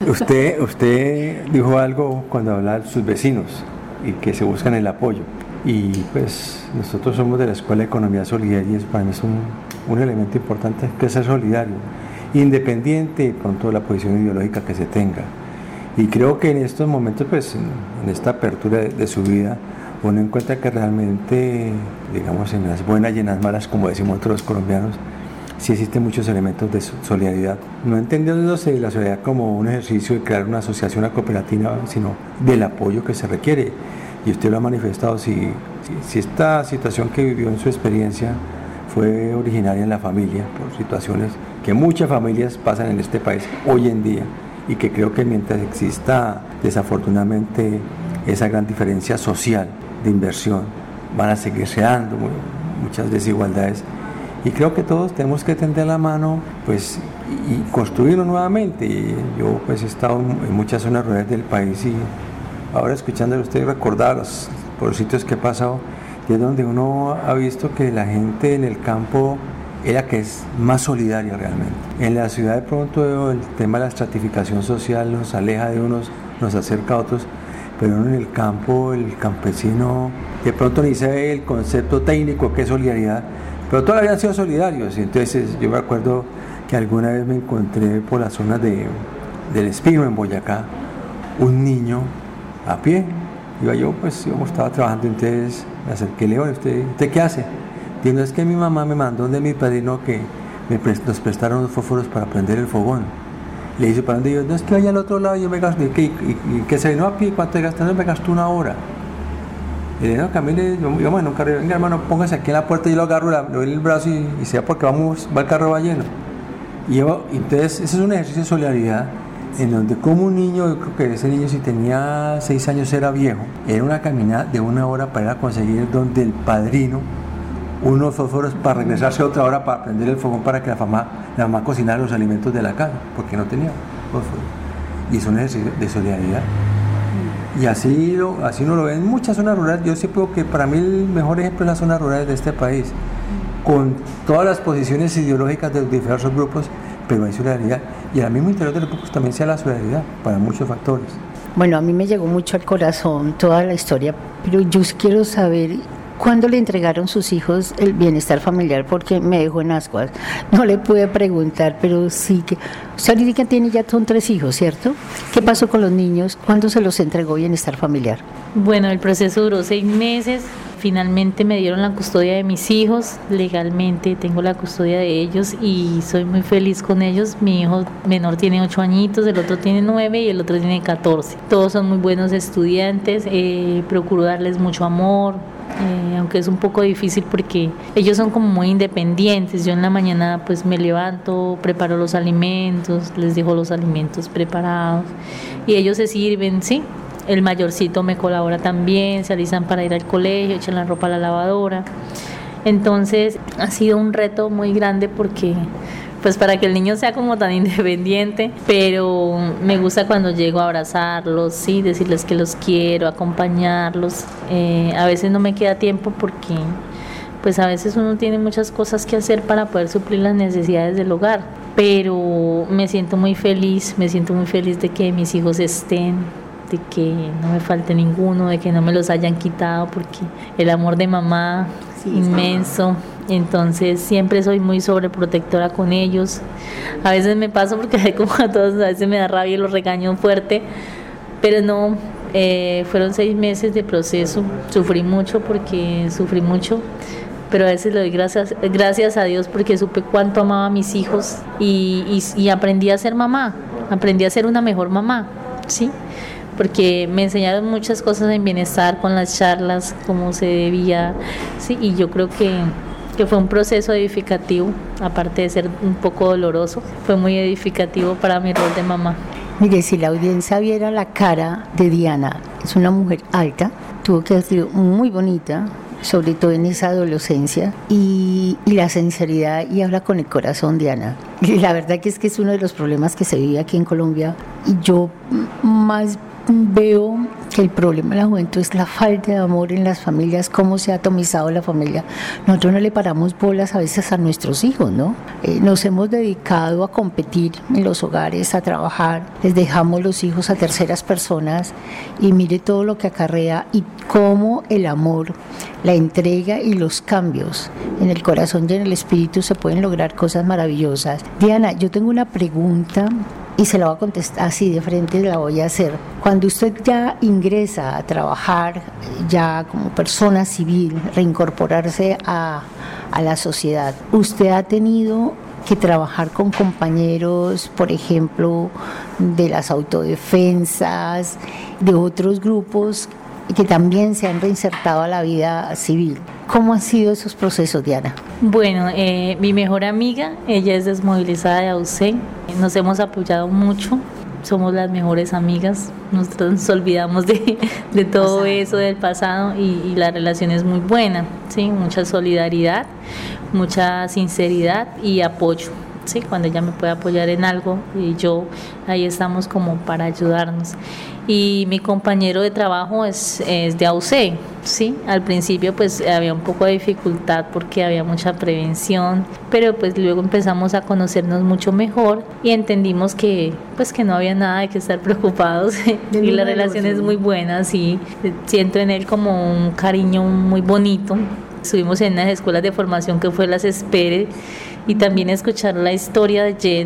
Usted dijo algo cuando hablaba de sus vecinos y que se buscan el apoyo. Y pues nosotros somos de la Escuela de Economía Solidaria y eso para mí es un elemento importante, que es ser solidario, independiente de pronto de la posición ideológica que se tenga. Y creo que en estos momentos, pues en esta apertura de su vida, uno encuentra que realmente, digamos, en las buenas y en las malas, como decimos nosotros los colombianos, sí existen muchos elementos de solidaridad. No entendiéndose la solidaridad como un ejercicio de crear una asociación, una cooperativa, sino del apoyo que se requiere. Y usted lo ha manifestado, si esta situación que vivió en su experiencia fue originaria en la familia, por situaciones que muchas familias pasan en este país hoy en día, y que creo que mientras exista desafortunadamente esa gran diferencia social de inversión, van a seguirse dando muchas desigualdades. Y creo que todos tenemos que tender la mano, pues, y construirlo nuevamente. Y yo pues he estado en muchas zonas rurales del país y ahora escuchándolo usted recordar por los sitios que he pasado, y es donde uno ha visto que la gente en el campo es la que es más solidaria realmente. En la ciudad de pronto el tema de la estratificación social nos aleja de unos, nos acerca a otros, pero en el campo el campesino de pronto ni sabe el concepto técnico que es solidaridad, pero todos habían sido solidarios. Y entonces yo me acuerdo que alguna vez me encontré por las zonas del Espino en Boyacá un niño a pie, iba yo, pues yo estaba trabajando, entonces me acerqué y le digo, ¿usted qué hace? Digo, es que mi mamá me mandó de mi padrino que nos prestaron los fósforos para prender el fogón. Le dice, ¿para dónde? Yo, no, es que vaya al otro lado, yo me gasto, ¿y qué se vino a pie? ¿Cuánto gastas? No, me gasto 1 hora. Y le digo, no, camine, yo en un carro, venga hermano, póngase aquí en la puerta, y yo lo agarro, le doy el brazo y sea porque va el carro va lleno. Y entonces, ese es un ejercicio de solidaridad, en donde como un niño, yo creo que ese niño si tenía 6 años era viejo, era una caminada de 1 hora para ir a conseguir donde el padrino unos fósforos para regresarse otra hora para prender el fogón para que la mamá cocinara los alimentos de la casa, porque no tenía fósforos. Y es un ejercicio de solidaridad. Y así uno lo ve en muchas zonas rurales. Yo siempre digo que para mí el mejor ejemplo es las zonas rurales de este país, con todas las posiciones ideológicas de los diversos grupos, pero hay solidaridad. Y al mismo interior de los grupos también se da la solidaridad para muchos factores. Bueno, a mí me llegó mucho al corazón toda la historia, pero yo quiero saber ¿cuándo le entregaron sus hijos el bienestar familiar? Porque me dejó en ascuas. No le pude preguntar, pero sí que... Usted ahorita tiene ya son 3 hijos, ¿cierto? ¿Qué pasó con los niños? ¿Cuándo se los entregó bienestar familiar? Bueno, el proceso duró 6 meses. Finalmente me dieron la custodia de mis hijos. Legalmente tengo la custodia de ellos y soy muy feliz con ellos. Mi hijo menor tiene 8 añitos, el otro tiene 9 y el otro tiene 14. Todos son muy buenos estudiantes. Procuro darles mucho amor. Aunque es un poco difícil porque ellos son como muy independientes. Yo en la mañana pues me levanto, preparo los alimentos, les dejo los alimentos preparados y ellos se sirven, ¿sí? El mayorcito me colabora también, se alistan para ir al colegio, echan la ropa a la lavadora. Entonces ha sido un reto muy grande porque pues para que el niño sea como tan independiente, pero me gusta cuando llego a abrazarlos, sí, decirles que los quiero, acompañarlos. A veces no me queda tiempo porque pues a veces uno tiene muchas cosas que hacer para poder suplir las necesidades del hogar, pero me siento muy feliz de que mis hijos estén, de que no me falte ninguno, de que no me los hayan quitado, porque el amor de mamá sí, inmenso. Entonces siempre soy muy sobreprotectora con ellos. A veces me paso porque como a todos, a veces me da rabia y los regaño fuerte, pero no, fueron 6 meses de proceso. Sufrí mucho, pero a veces le doy gracias a Dios porque supe cuánto amaba a mis hijos y aprendí a ser mamá, aprendí a ser una mejor mamá, ¿sí? Porque me enseñaron muchas cosas en bienestar con las charlas, cómo se debía, ¿sí? Y yo creo que fue un proceso edificativo, aparte de ser un poco doloroso, fue muy edificativo para mi rol de mamá. Mire, si la audiencia viera la cara de Diana, es una mujer alta, tuvo que haber sido muy bonita, sobre todo en esa adolescencia, y la sinceridad, y habla con el corazón, Diana. Y la verdad que es uno de los problemas que se vive aquí en Colombia, y yo más veo que el problema de la juventud es la falta de amor en las familias, cómo se ha atomizado la familia. Nosotros no le paramos bolas a veces a nuestros hijos, ¿no? Nos hemos dedicado a competir en los hogares, a trabajar, les dejamos los hijos a terceras personas y mire todo lo que acarrea y cómo el amor, la entrega y los cambios en el corazón y en el espíritu se pueden lograr cosas maravillosas. Diana, yo tengo una pregunta y se la voy a contestar así de frente, la voy a hacer. Cuando usted ya ingresa a trabajar, ya como persona civil, reincorporarse a la sociedad, ¿usted ha tenido que trabajar con compañeros, por ejemplo, de las autodefensas, de otros grupos que también se han reinsertado a la vida civil? ¿Cómo han sido esos procesos, Diana? Bueno, mi mejor amiga, ella es desmovilizada de AUC, nos hemos apoyado mucho, somos las mejores amigas, nosotros nos olvidamos de todo eso del pasado y la relación es muy buena, ¿sí? Mucha solidaridad, mucha sinceridad y apoyo. Sí, cuando ella me puede apoyar en algo y yo ahí estamos como para ayudarnos. Y mi compañero de trabajo es de AUC, ¿sí? Al principio pues había un poco de dificultad porque había mucha prevención, pero pues luego empezamos a conocernos mucho mejor y entendimos que pues que no había nada de que estar preocupados y la relación es muy buena, sí. Siento en él como un cariño muy bonito. Estuvimos en unas escuelas de formación que fue las Espere y también escuchar la historia de Jen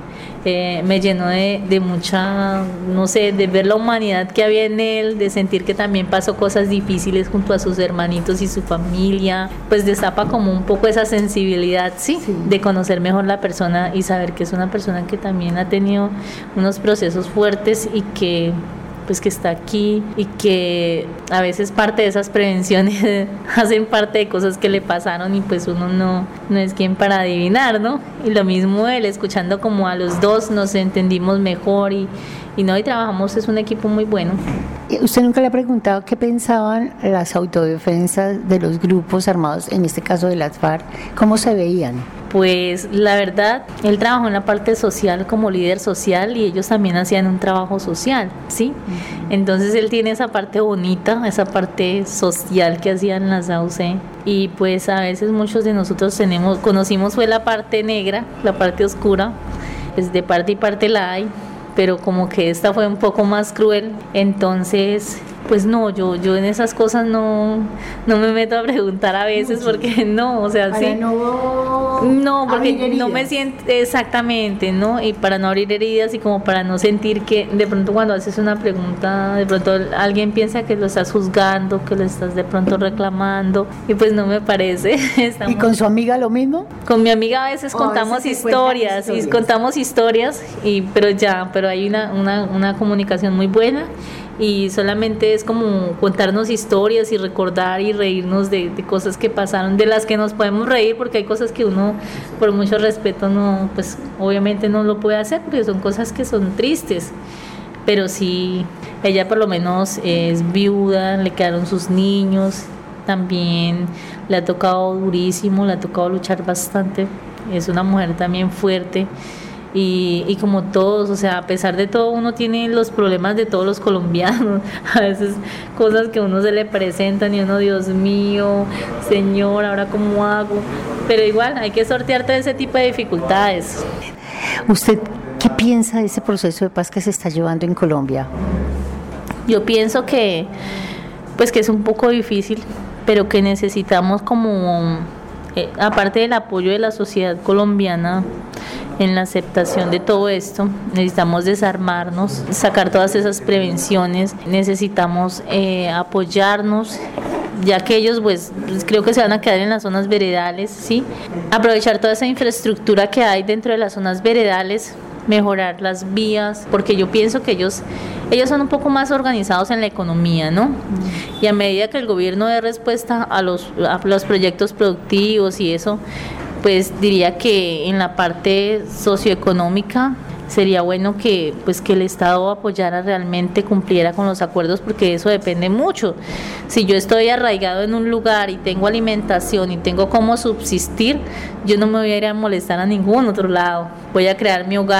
me llenó de mucha, no sé, de ver la humanidad que había en él, de sentir que también pasó cosas difíciles junto a sus hermanitos y su familia, pues destapa como un poco esa sensibilidad, sí, de conocer mejor la persona y saber que es una persona que también ha tenido unos procesos fuertes y que pues que está aquí y que a veces parte de esas prevenciones hacen parte de cosas que le pasaron y pues uno no es quien para adivinar, ¿no? Y lo mismo él, escuchando como a los dos nos entendimos mejor y trabajamos, es un equipo muy bueno. ¿Usted nunca le ha preguntado qué pensaban las autodefensas de los grupos armados, en este caso de las FARC? ¿Cómo se veían? Pues la verdad, él trabajó en la parte social como líder social y ellos también hacían un trabajo social, ¿sí? Entonces él tiene esa parte bonita, esa parte social que hacían las AUC y pues a veces muchos de nosotros conocimos fue la parte negra, la parte oscura, pues de parte y parte la hay, pero como que esta fue un poco más cruel, entonces pues no, yo en esas cosas no me meto a preguntar a veces porque no, o sea, sí. No, porque no me siento exactamente, ¿no? Y para no abrir heridas y como para no sentir que de pronto cuando haces una pregunta, de pronto alguien piensa que lo estás juzgando, que lo estás de pronto reclamando y pues no me parece. ¿Y con su amiga lo mismo? Con mi amiga a veces contamos historias y contamos historias, pero hay una comunicación muy buena. Y solamente es como contarnos historias y recordar y reírnos de cosas que pasaron, de las que nos podemos reír, porque hay cosas que uno por mucho respeto no, pues obviamente no lo puede hacer porque son cosas que son tristes, pero sí, ella por lo menos es viuda, le quedaron sus niños, también le ha tocado durísimo, le ha tocado luchar bastante, es una mujer también fuerte. Y como todos, o sea, a pesar de todo uno tiene los problemas de todos los colombianos, a veces cosas que a uno se le presentan y uno, Dios mío, Señor, ¿ahora cómo hago? Pero igual hay que sortear todo ese tipo de dificultades. ¿Usted qué piensa de ese proceso de paz que se está llevando en Colombia? Yo pienso que es un poco difícil, pero que necesitamos como, aparte del apoyo de la sociedad colombiana, en la aceptación de todo esto, necesitamos desarmarnos, sacar todas esas prevenciones, necesitamos apoyarnos, ya que ellos pues creo que se van a quedar en las zonas veredales, ¿sí? Aprovechar toda esa infraestructura que hay dentro de las zonas veredales, mejorar las vías, porque yo pienso que ellos son un poco más organizados en la economía, ¿no? Y a medida que el gobierno dé respuesta a los proyectos productivos y eso, pues diría que en la parte socioeconómica sería bueno que el Estado apoyara realmente, cumpliera con los acuerdos, porque eso depende mucho. Si yo estoy arraigado en un lugar y tengo alimentación y tengo cómo subsistir, yo no me voy a ir a molestar a ningún otro lado. Voy a crear mi hogar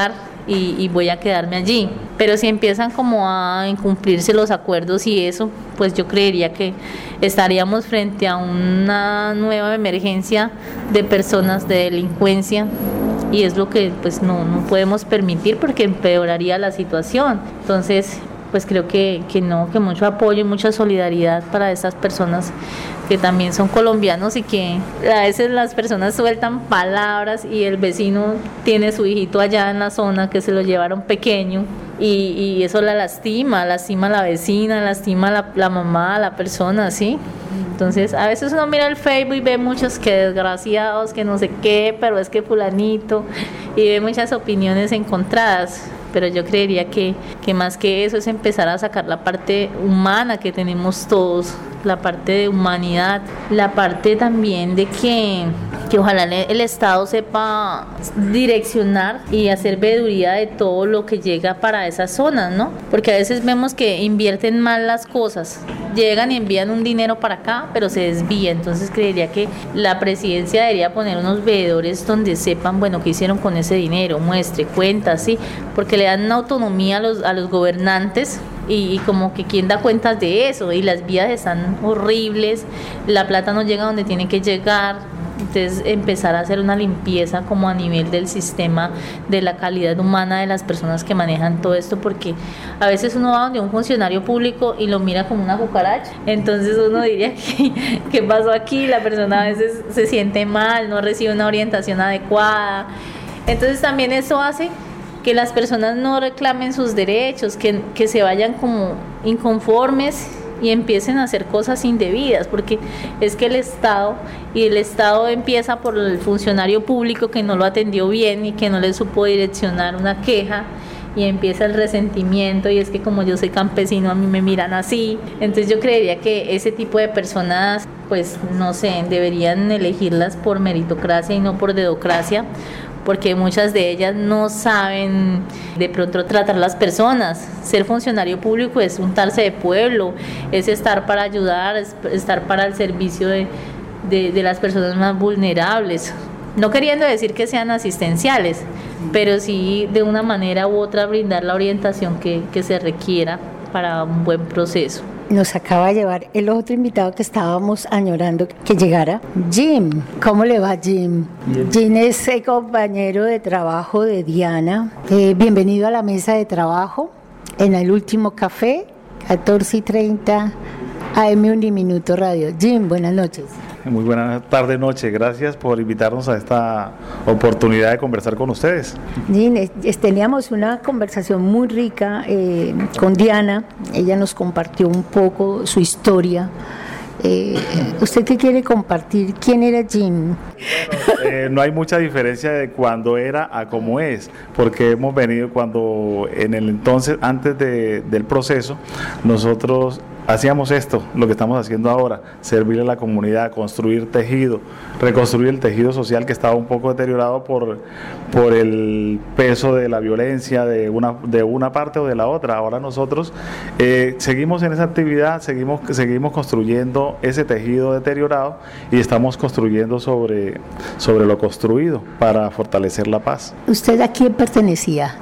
y voy a quedarme allí. Pero si empiezan como a incumplirse los acuerdos y eso, pues yo creería que estaríamos frente a una nueva emergencia de personas, de delincuencia, y es lo que pues no podemos permitir porque empeoraría la situación. Entonces pues creo que mucho apoyo y mucha solidaridad para estas personas que también son colombianos y que a veces las personas sueltan palabras y el vecino tiene su hijito allá en la zona que se lo llevaron pequeño y eso la lastima a la vecina, lastima a la mamá, a la persona, ¿sí? Entonces a veces uno mira el Facebook y ve muchos que desgraciados, que no sé qué, pero es que fulanito, y ve muchas opiniones encontradas. Pero yo creería que más que eso es empezar a sacar la parte humana que tenemos todos, la parte de humanidad, la parte también de que ojalá el Estado sepa direccionar y hacer veeduría de todo lo que llega para esas zonas, ¿no? Porque a veces vemos que invierten mal las cosas, llegan y envían un dinero para acá, pero se desvía. Entonces creería que la presidencia debería poner unos veedores donde sepan, bueno, qué hicieron con ese dinero, muestre, cuenta, ¿sí? Porque le dan una autonomía a los gobernantes y como que quién da cuentas de eso, y las vías están horribles, la plata no llega donde tiene que llegar. Entonces empezar a hacer una limpieza como a nivel del sistema, de la calidad humana de las personas que manejan todo esto, porque a veces uno va donde un funcionario público y lo mira como una cucaracha, entonces uno diría que ¿qué pasó aquí? La persona a veces se siente mal, no recibe una orientación adecuada, entonces también eso hace que las personas no reclamen sus derechos, que se vayan como inconformes y empiecen a hacer cosas indebidas, porque es que el Estado empieza por el funcionario público que no lo atendió bien y que no le supo direccionar una queja, y empieza el resentimiento, y es que como yo soy campesino a mí me miran así. Entonces yo creería que ese tipo de personas, pues no sé, deberían elegirlas por meritocracia y no por dedocracia, porque muchas de ellas no saben de pronto tratar a las personas. Ser funcionario público es untarse de pueblo, es estar para ayudar, es estar para el servicio de las personas más vulnerables. No queriendo decir que sean asistenciales, pero sí de una manera u otra brindar la orientación que se requiera para un buen proceso. Nos acaba de llevar el otro invitado que estábamos añorando que llegara, Jim. ¿Cómo le va, Jim? Bien. Jim es el compañero de trabajo de Diana. Bienvenido a la mesa de trabajo en el último café, 14:30 AM Uniminuto Radio. Jim, buenas noches. Muy buenas tardes, noche. Gracias por invitarnos a esta oportunidad de conversar con ustedes. Jim, teníamos una conversación muy rica con Diana. Ella nos compartió un poco su historia. ¿Usted qué quiere compartir? ¿Quién era Jim? No hay mucha diferencia de cuando era a cómo es, porque hemos venido cuando en el entonces, antes del proceso, nosotros hacíamos esto, lo que estamos haciendo ahora, servirle a la comunidad, construir tejido, reconstruir el tejido social que estaba un poco deteriorado por el peso de la violencia de una parte o de la otra. Ahora nosotros seguimos en esa actividad, seguimos construyendo ese tejido deteriorado y estamos construyendo sobre lo construido para fortalecer la paz. ¿Usted a quién pertenecía?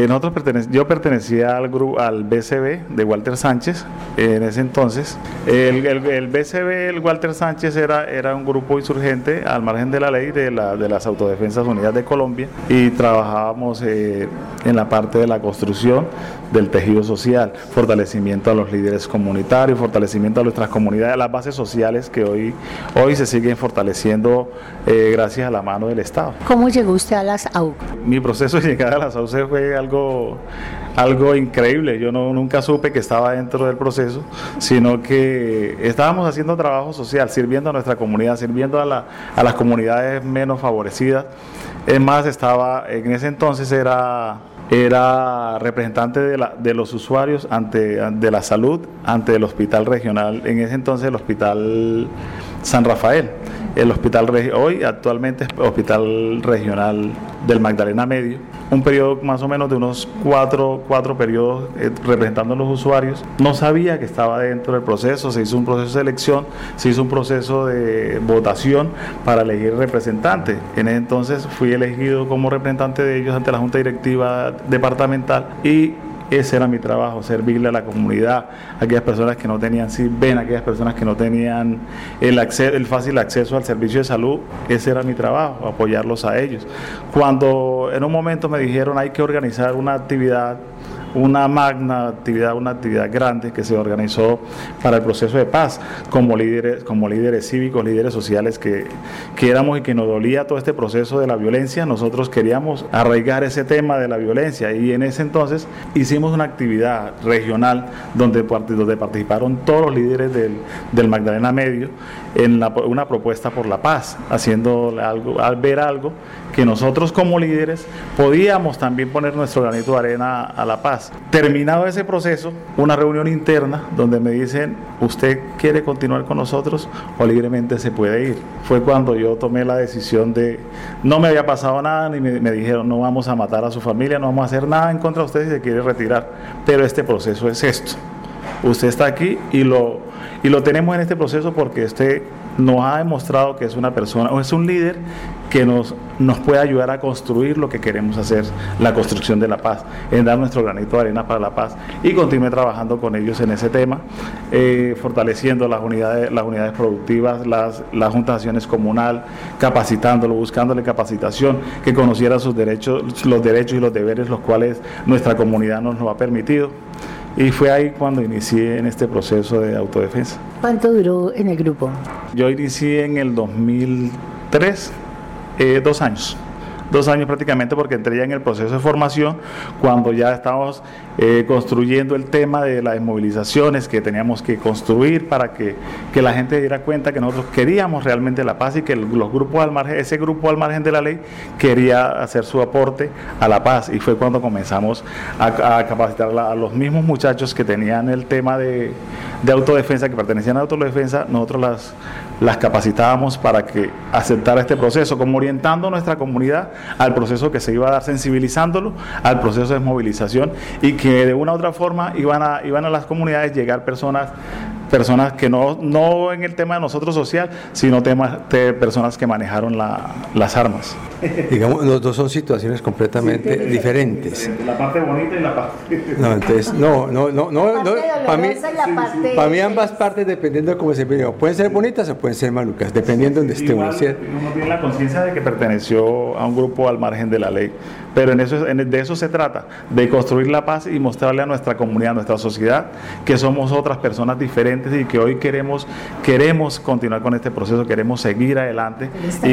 Yo pertenecía al BCB de Walter Sánchez en ese entonces. El BCB, el Walter Sánchez era un grupo insurgente al margen de la ley de las Autodefensas Unidas de Colombia, y trabajábamos en la parte de la construcción del tejido social, fortalecimiento a los líderes comunitarios, fortalecimiento a nuestras comunidades, a las bases sociales que hoy se siguen fortaleciendo gracias a la mano del Estado. ¿Cómo llegó usted a las AUC? Mi proceso de llegada a las AUC fue algo increíble. Yo nunca supe que estaba dentro del proceso, sino que estábamos haciendo trabajo social, sirviendo a nuestra comunidad, sirviendo a las comunidades menos favorecidas. Es más, en ese entonces era representante de los usuarios de la salud ante el hospital regional, en ese entonces el hospital San Rafael, el hospital hoy actualmente es Hospital Regional del Magdalena Medio, un periodo más o menos de unos cuatro periodos representando a los usuarios. No sabía que estaba dentro del proceso, se hizo un proceso de elección, se hizo un proceso de votación para elegir representante. En ese entonces fui elegido como representante de ellos ante la Junta Directiva Departamental y ese era mi trabajo, servirle a la comunidad, a aquellas personas que no tenían CISBEN, a aquellas personas que no tenían el fácil acceso al servicio de salud. Ese era mi trabajo, apoyarlos a ellos. Cuando en un momento me dijeron hay que organizar una actividad, una magna actividad, una actividad grande que se organizó para el proceso de paz, como líderes cívicos, líderes sociales que éramos y que nos dolía todo este proceso de la violencia. Nosotros queríamos arraigar ese tema de la violencia y en ese entonces hicimos una actividad regional donde participaron todos los líderes del Magdalena Medio en una propuesta por la paz, haciendo ver algo que nosotros como líderes podíamos también poner nuestro granito de arena a la paz. Terminado ese proceso, una reunión interna donde me dicen, ¿usted quiere continuar con nosotros o libremente se puede ir? Fue cuando yo tomé la decisión no me había pasado nada, ni me dijeron, no vamos a matar a su familia, no vamos a hacer nada en contra de usted si se quiere retirar, pero este proceso es esto. Usted está aquí y lo tenemos en este proceso porque usted nos ha demostrado que es una persona o es un líder que nos puede ayudar a construir lo que queremos hacer, la construcción de la paz, en dar nuestro granito de arena para la paz, y continué trabajando con ellos en ese tema, fortaleciendo las unidades productivas, la Junta de Acciones Comunal, capacitándolo, buscándole capacitación, que conociera los derechos y los deberes, los cuales nuestra comunidad nos lo ha permitido. Y fue ahí cuando inicié en este proceso de autodefensa. ¿Cuánto duró en el grupo? Yo inicié en el 2003, 2 años. 2 años prácticamente, porque entré ya en el proceso de formación cuando ya estábamos construyendo el tema de las movilizaciones que teníamos que construir para que la gente diera cuenta que nosotros queríamos realmente la paz y que los grupos al margen, ese grupo al margen de la ley quería hacer su aporte a la paz, y fue cuando comenzamos a capacitar a los mismos muchachos que tenían el tema de autodefensa, que pertenecían a autodefensa. Nosotros las capacitábamos para que aceptara este proceso, como orientando a nuestra comunidad al proceso que se iba a dar, sensibilizándolo al proceso de movilización, y que de una u otra forma iban a las comunidades llegar personas que no en el tema de nosotros social, sino personas que manejaron las armas. Digamos, los dos son situaciones completamente diferentes. La parte bonita y la parte... No, entonces, para mí ambas partes, dependiendo de cómo se vive, pueden ser bonitas o pueden ser malucas, dependiendo de donde esté uno, ¿cierto? Uno tiene la conciencia de que perteneció a un grupo al margen de la ley, pero de eso se trata, de construir la paz y mostrarle a nuestra comunidad, a nuestra sociedad, que somos otras personas diferentes y que hoy queremos continuar con este proceso, queremos seguir adelante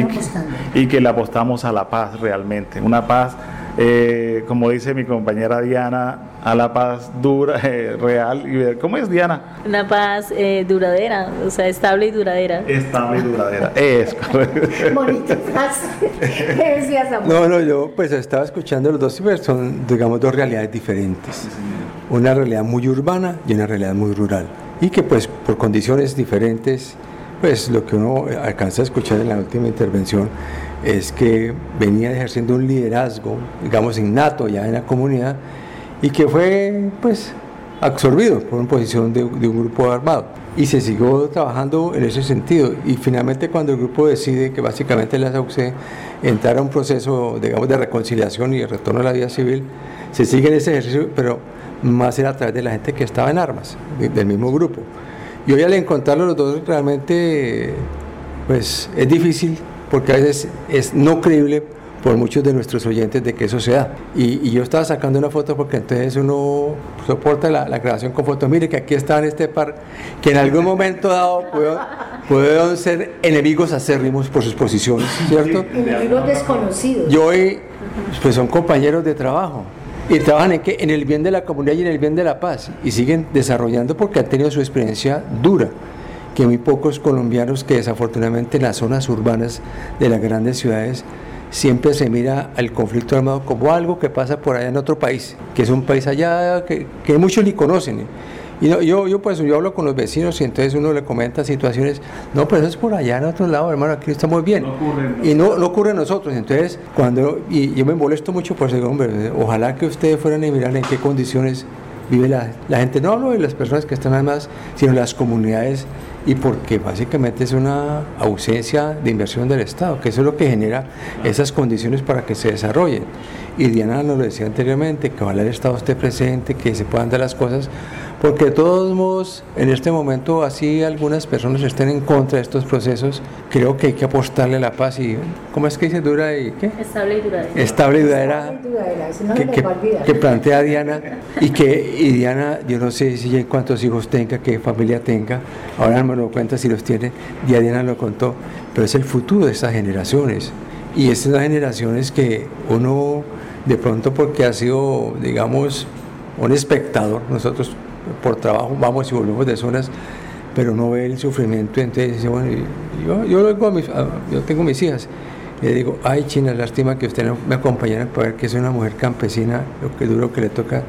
y que le apostamos a la paz realmente, una paz, como dice mi compañera Diana, a la paz dura, real. ¿Cómo es, Diana? Una paz duradera, o sea, estable y duradera. Estable y duradera, es correcto. Bonita frase. ¿Qué decías, amor? No, yo pues estaba escuchando los dos, pero son, digamos, dos realidades diferentes. Una realidad muy urbana y una realidad muy rural. Y que pues por condiciones diferentes, pues lo que uno alcanza a escuchar en la última intervención es que venía ejerciendo un liderazgo, digamos, innato ya en la comunidad, y que fue pues absorbido por una posición de un grupo armado, y se siguió trabajando en ese sentido, y finalmente cuando el grupo decide que básicamente la SAUCE entrar a un proceso, digamos, de reconciliación y de retorno a la vida civil, se sigue en ese ejercicio, pero más era a través de la gente que estaba en armas, del mismo grupo. Y hoy al encontrarlos los dos realmente pues es difícil, porque a veces es no creíble por muchos de nuestros oyentes de que eso se da. Y yo estaba sacando una foto porque entonces uno soporta la grabación con fotos. Mire que aquí está en este par, que en algún momento dado pueden ser enemigos acérrimos por sus posiciones, ¿cierto? Enemigos desconocidos. Y hoy pues son compañeros de trabajo. Y trabajan en el bien de la comunidad y en el bien de la paz, y siguen desarrollando porque han tenido su experiencia dura, que muy pocos colombianos, que desafortunadamente en las zonas urbanas de las grandes ciudades siempre se mira al conflicto armado como algo que pasa por allá en otro país, que es un país allá que muchos ni conocen, Y no, yo hablo con los vecinos y entonces uno le comenta situaciones, no, pero eso es por allá en otro lado, hermano, aquí estamos bien. No ocurre en nosotros. Entonces, y yo me molesto mucho por ese hombre, ojalá que ustedes fueran a mirar en qué condiciones vive la gente. No hablo de las personas que están más, sino las comunidades, y porque básicamente es una ausencia de inversión del Estado, que eso es lo que genera esas condiciones para que se desarrollen. Y Diana nos lo decía anteriormente, que ojalá el Estado esté presente, que se puedan dar las cosas, porque de todos modos, en este momento, así algunas personas estén en contra de estos procesos, creo que hay que apostarle a la paz y, ¿cómo es que dice? Dura y ¿qué? Estable y duradera. Estable y duradera, que plantea Diana, y Diana, yo no sé si ya cuántos hijos tenga, qué familia tenga, ahora no me lo cuenta si los tiene, ya Diana lo contó, pero es el futuro de estas generaciones, y estas generaciones que uno, de pronto porque ha sido, digamos, un espectador, nosotros por trabajo vamos y volvemos de zonas, pero no ve el sufrimiento, entonces dice, bueno, yo tengo mis hijas, y le digo, ay China, lástima que usted no me acompañara para ver que es una mujer campesina, lo que duro que le toca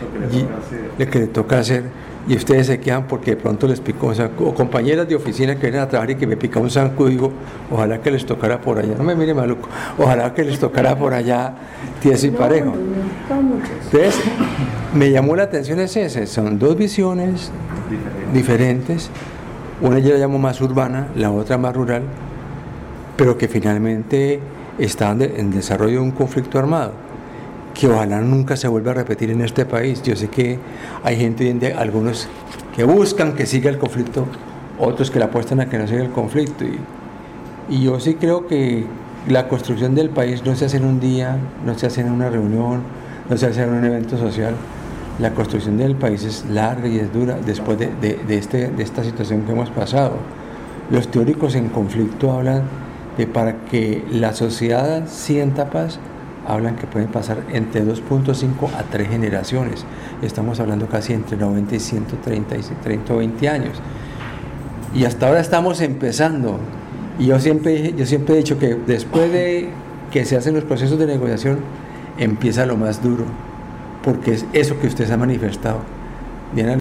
hacer, y ustedes se quedan porque de pronto les picó, o compañeras de oficina que vienen a trabajar y que me pica un zancudo, digo, ojalá que les tocara por allá, no me mire maluco, ojalá que les tocara por allá tieso y parejo. Entonces, me llamó la atención ese, son dos visiones diferentes, una yo la llamo más urbana, la otra más rural, pero que finalmente están en desarrollo de un conflicto armado, que ojalá nunca se vuelva a repetir en este país. Yo sé que hay gente hoy en día, algunos que buscan que siga el conflicto, otros que le apuestan a que no siga el conflicto, y yo sí creo que la construcción del país no se hace en un día, no se hace en una reunión, no se hace en un evento social. La construcción del país es larga y es dura después de esta situación que hemos pasado. Los teóricos en conflicto hablan de para que la sociedad sienta paz, hablan que pueden pasar entre 2.5 a 3 generaciones. Estamos hablando casi entre 90 y 130 y 30 o 20 años. Y hasta ahora estamos empezando. Y yo siempre he dicho que después de que se hacen los procesos de negociación, empieza lo más duro, porque es eso que usted se ha manifestado. Diana